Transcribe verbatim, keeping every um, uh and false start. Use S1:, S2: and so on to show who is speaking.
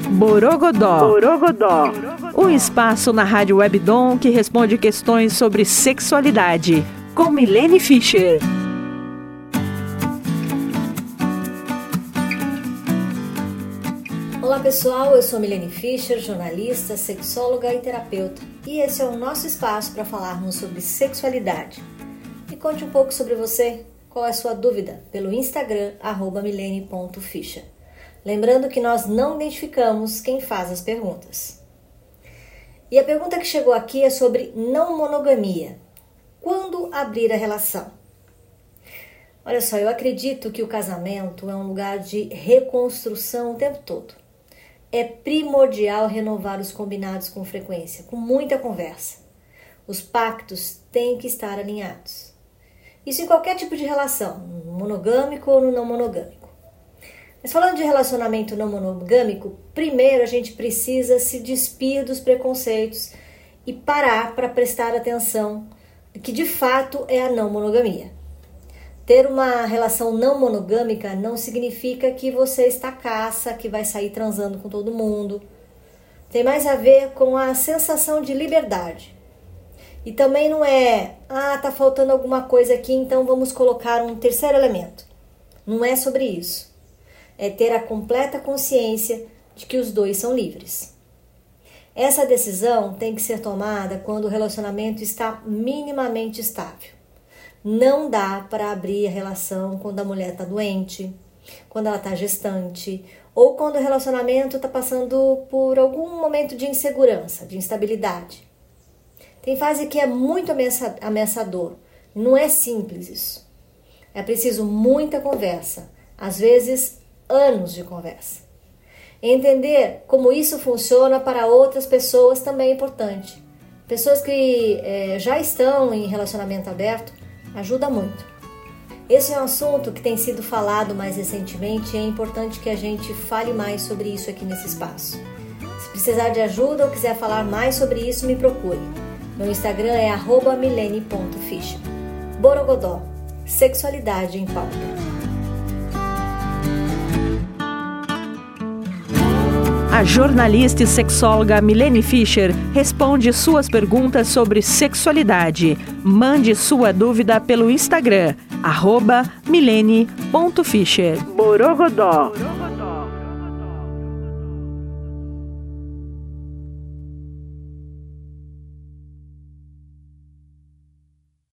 S1: Borogodó.
S2: Borogodó.
S1: Um espaço na Rádio Webdom que responde questões sobre sexualidade, com Milene Fischer.
S3: Olá pessoal, eu sou Milene Fischer, jornalista, sexóloga e terapeuta, e esse é o nosso espaço para falarmos sobre sexualidade. Me conte um pouco sobre você, qual é a sua dúvida, pelo Instagram, arroba milene ponto fischer. Lembrando que nós não identificamos quem faz as perguntas. E a pergunta que chegou aqui é sobre não monogamia. Quando abrir a relação? Olha só, eu acredito que o casamento é um lugar de reconstrução o tempo todo. É primordial renovar os combinados com frequência, com muita conversa. Os pactos têm que estar alinhados. Isso em qualquer tipo de relação, no monogâmico ou no não monogâmico. Mas falando de relacionamento não monogâmico, primeiro a gente precisa se despir dos preconceitos e parar para prestar atenção no que de fato é a não monogamia. Ter uma relação não monogâmica não significa que você está caça, que vai sair transando com todo mundo. Tem mais a ver com a sensação de liberdade. E também não é, ah, tá faltando alguma coisa aqui, então vamos colocar um terceiro elemento. Não é sobre isso. É ter a completa consciência de que os dois são livres. Essa decisão tem que ser tomada quando o relacionamento está minimamente estável. Não dá para abrir a relação quando a mulher está doente, quando ela está gestante, ou quando o relacionamento está passando por algum momento de insegurança, de instabilidade. Tem fase que é muito ameaçador. Não é simples isso. É preciso muita conversa, às vezes anos de conversa. Entender como isso funciona para outras pessoas também é importante. Pessoas que é, já estão em relacionamento aberto ajuda muito. Esse é um assunto que tem sido falado mais recentemente e é importante que a gente fale mais sobre isso aqui nesse espaço. Se precisar de ajuda ou quiser falar mais sobre isso, me procure. Meu Instagram é arroba milene ponto fischer. Borogodó, sexualidade em pauta.
S1: A jornalista e sexóloga Milene Fischer responde suas perguntas sobre sexualidade. Mande sua dúvida pelo Instagram, arroba milene ponto fischer.
S2: Borogodó.